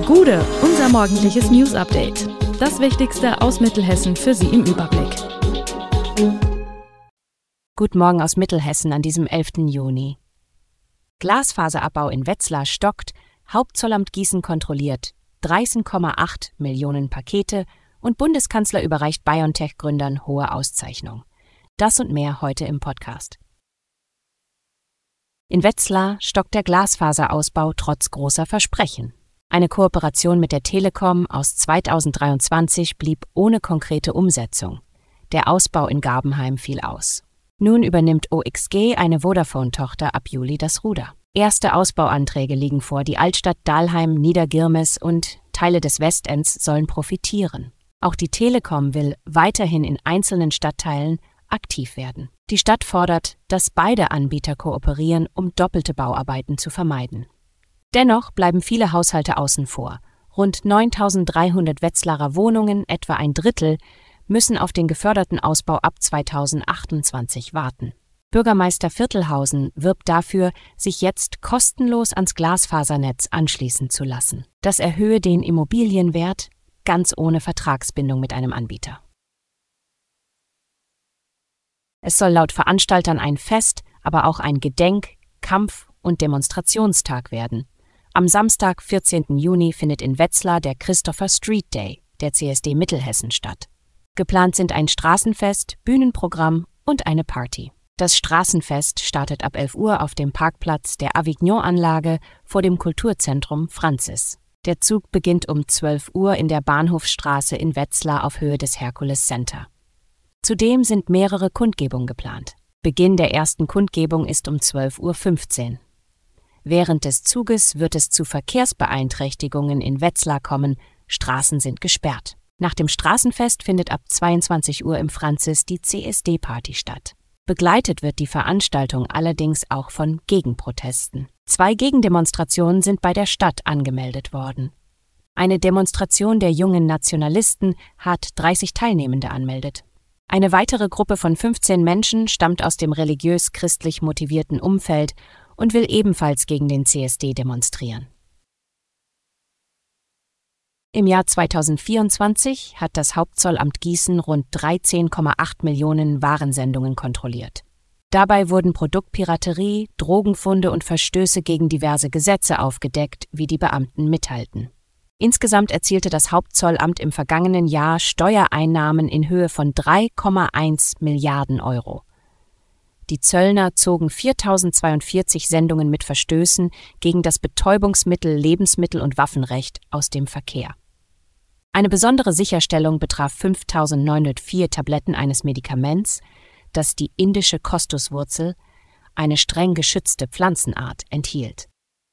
Gude, unser morgendliches News-Update. Das Wichtigste aus Mittelhessen für Sie im Überblick. Guten Morgen aus Mittelhessen an diesem 11. Juni. Glasfaserabbau in Wetzlar stockt, Hauptzollamt Gießen kontrolliert, 13,8 Millionen Pakete und Bundeskanzler überreicht BioNTech-Gründern hohe Auszeichnung. Das und mehr heute im Podcast. In Wetzlar stockt der Glasfaserausbau trotz großer Versprechen. Eine Kooperation mit der Telekom aus 2023 blieb ohne konkrete Umsetzung. Der Ausbau in Garbenheim fiel aus. Nun übernimmt OXG, eine Vodafone-Tochter, ab Juli das Ruder. Erste Ausbauanträge liegen vor. Die Altstadt Dahlheim, Niedergirmes und Teile des Westends sollen profitieren. Auch die Telekom will weiterhin in einzelnen Stadtteilen aktiv werden. Die Stadt fordert, dass beide Anbieter kooperieren, um doppelte Bauarbeiten zu vermeiden. Dennoch bleiben viele Haushalte außen vor. Rund 9.300 Wetzlarer Wohnungen, etwa ein Drittel, müssen auf den geförderten Ausbau ab 2028 warten. Bürgermeister Viertelhausen wirbt dafür, sich jetzt kostenlos ans Glasfasernetz anschließen zu lassen. Das erhöhe den Immobilienwert, ganz ohne Vertragsbindung mit einem Anbieter. Es soll laut Veranstaltern ein Fest, aber auch ein Gedenk-, Kampf- und Demonstrationstag werden. Am Samstag, 14. Juni, findet in Wetzlar der Christopher Street Day der CSD Mittelhessen statt. Geplant sind ein Straßenfest, Bühnenprogramm und eine Party. Das Straßenfest startet ab 11 Uhr auf dem Parkplatz der Avignon-Anlage vor dem Kulturzentrum Francis. Der Zug beginnt um 12 Uhr in der Bahnhofstraße in Wetzlar auf Höhe des Herkules Center. Zudem sind mehrere Kundgebungen geplant. Beginn der ersten Kundgebung ist um 12:15 Uhr. Während des Zuges wird es zu Verkehrsbeeinträchtigungen in Wetzlar kommen, Straßen sind gesperrt. Nach dem Straßenfest findet ab 22 Uhr im Francis die CSD-Party statt. Begleitet wird die Veranstaltung allerdings auch von Gegenprotesten. 2 Gegendemonstrationen sind bei der Stadt angemeldet worden. Eine Demonstration der jungen Nationalisten hat 30 Teilnehmende anmeldet. Eine weitere Gruppe von 15 Menschen stammt aus dem religiös-christlich motivierten Umfeld und will ebenfalls gegen den CSD demonstrieren. Im Jahr 2024 hat das Hauptzollamt Gießen rund 13,8 Millionen Warensendungen kontrolliert. Dabei wurden Produktpiraterie, Drogenfunde und Verstöße gegen diverse Gesetze aufgedeckt, wie die Beamten mitteilten. Insgesamt erzielte das Hauptzollamt im vergangenen Jahr Steuereinnahmen in Höhe von 3,1 Milliarden Euro. Die Zöllner zogen 4.042 Sendungen mit Verstößen gegen das Betäubungsmittel-, Lebensmittel- und Waffenrecht aus dem Verkehr. Eine besondere Sicherstellung betraf 5.904 Tabletten eines Medikaments, das die indische Costuswurzel, eine streng geschützte Pflanzenart, enthielt.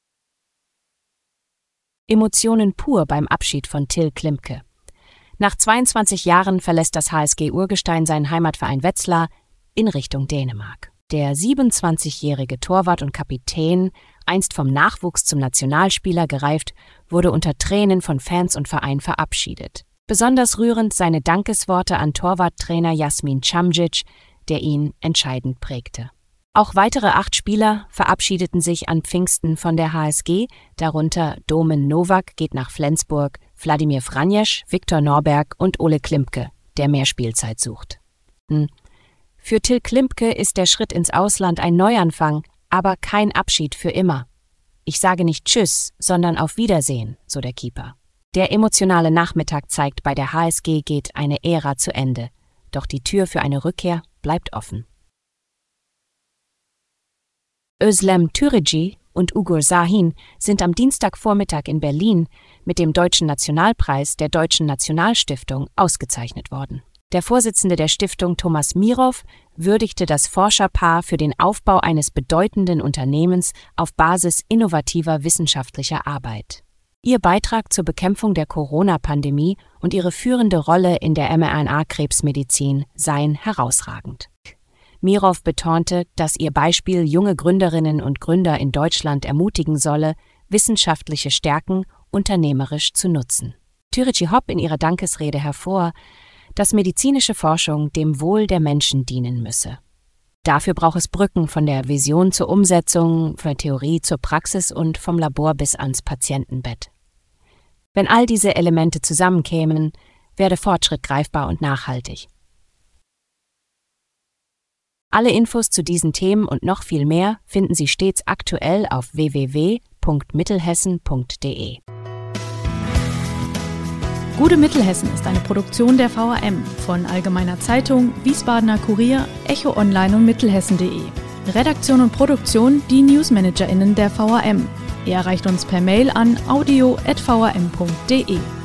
Emotionen pur beim Abschied von Till Klimke. Nach 22 Jahren verlässt das HSG-Urgestein seinen Heimatverein Wetzlar in Richtung Dänemark. Der 27-jährige Torwart und Kapitän, einst vom Nachwuchs zum Nationalspieler gereift, wurde unter Tränen von Fans und Verein verabschiedet. Besonders rührend seine Dankesworte an Torwarttrainer Jasmin Camcic, der ihn entscheidend prägte. Auch weitere 8 Spieler verabschiedeten sich an Pfingsten von der HSG, darunter Domen Novak geht nach Flensburg, Wladimir Vranjes, Viktor Norberg und Ole Klimke, der mehr Spielzeit sucht. Für Till Klimke ist der Schritt ins Ausland ein Neuanfang, aber kein Abschied für immer. Ich sage nicht Tschüss, sondern auf Wiedersehen, so der Keeper. Der emotionale Nachmittag zeigt, bei der HSG geht eine Ära zu Ende, doch die Tür für eine Rückkehr bleibt offen. Özlem Türeci und Ugur Sahin sind am Dienstagvormittag in Berlin mit dem Deutschen Nationalpreis der Deutschen Nationalstiftung ausgezeichnet worden. Der Vorsitzende der Stiftung, Thomas Mirow, würdigte das Forscherpaar für den Aufbau eines bedeutenden Unternehmens auf Basis innovativer wissenschaftlicher Arbeit. Ihr Beitrag zur Bekämpfung der Corona-Pandemie und ihre führende Rolle in der mRNA-Krebsmedizin seien herausragend. Mirow betonte, dass ihr Beispiel junge Gründerinnen und Gründer in Deutschland ermutigen solle, wissenschaftliche Stärken unternehmerisch zu nutzen. Türeci hob in ihrer Dankesrede hervor, dass medizinische Forschung dem Wohl der Menschen dienen müsse. Dafür braucht es Brücken von der Vision zur Umsetzung, von der Theorie zur Praxis und vom Labor bis ans Patientenbett. Wenn all diese Elemente zusammenkämen, werde Fortschritt greifbar und nachhaltig. Alle Infos zu diesen Themen und noch viel mehr finden Sie stets aktuell auf www.mittelhessen.de. Gute Mittelhessen ist eine Produktion der VRM von Allgemeiner Zeitung, Wiesbadener Kurier, Echo Online und Mittelhessen.de. Redaktion und Produktion die NewsmanagerInnen der VRM. Ihr erreicht uns per Mail an audio@vrm.de.